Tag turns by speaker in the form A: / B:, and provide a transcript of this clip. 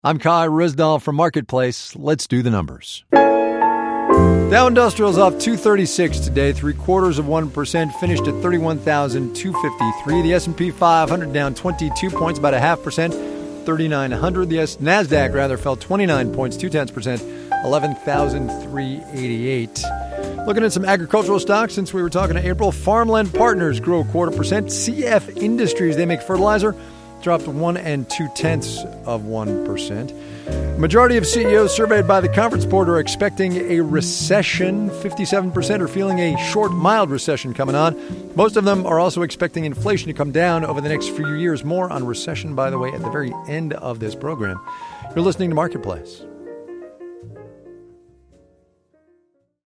A: I'm Kai Rizdal from Marketplace. Let's do the numbers. Dow Industrial's off 236 today, 0.75%, finished at 31,253. The S&P 500 down 22 points, about 0.5%, 3,900. The NASDAQ fell 29 points, 0.2%, 11,388. Looking at some agricultural stocks, since we were talking to April, Farmland Partners grew 0.25%. CF Industries, they make fertilizer, dropped 1 2/10%. Majority of CEOs surveyed by the Conference Board are expecting a recession. 57% are feeling a short, mild recession coming on. Most of them are also expecting inflation to come down over the next few years. More on recession, by the way, at the very end of this program. You're listening to Marketplace.